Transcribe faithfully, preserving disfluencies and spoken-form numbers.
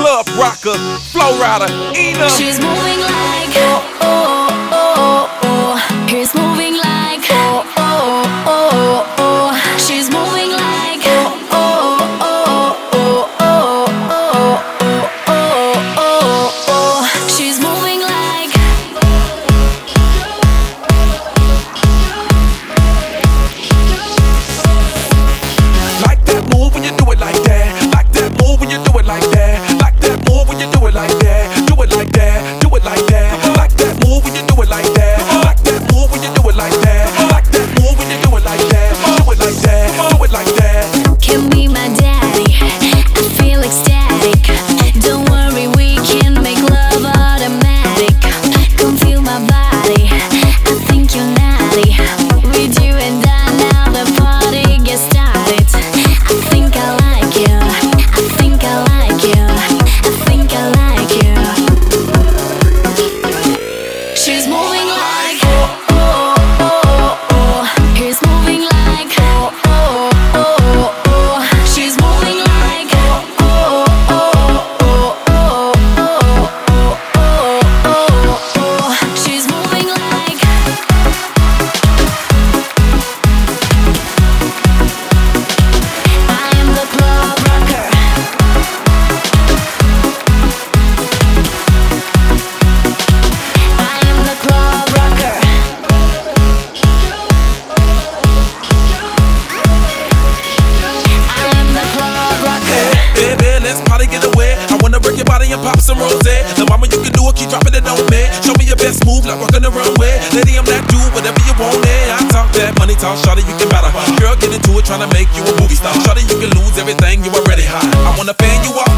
club rocker, flow rider, Ina. She's moving like oh oh oh oh. He's moving like oh oh oh oh. She's moving like oh oh oh oh oh oh oh oh oh. She's moving like. Like that move when you do it like that. Like that move when you do it like that. Like that move when you do it like that. Do it like that. Do it like that. Like that move when you do it like that. Like that move when you do it like that. Like that move when you do it like that. Do it like that. Do it like that. Can be my daddy. I feel ecstatic. Don't worry, we can make love automatic. Come feel my body. I think you're naughty. With you and I now the party gets started. I think I like you. I think I like you. I think I like you. She's moving like oh oh oh oh. He's moving like oh oh oh oh. She's moving like oh oh oh oh oh oh oh oh. She's moving like. I am the club rocker. I am the club rocker. I am the club rocker. Baby, let's party, get away. I wanna break your body and pop some rosé. The mama, you can do it, keep dropping it on me. Show me your best move, like walking the runway. Lady, I'm that dude, whatever you want, eh. I talk that money talk, shawty, you can matter. Girl, get into it, tryna make you a movie star. Shawty, you can lose everything, you already hot. I wanna fan you up,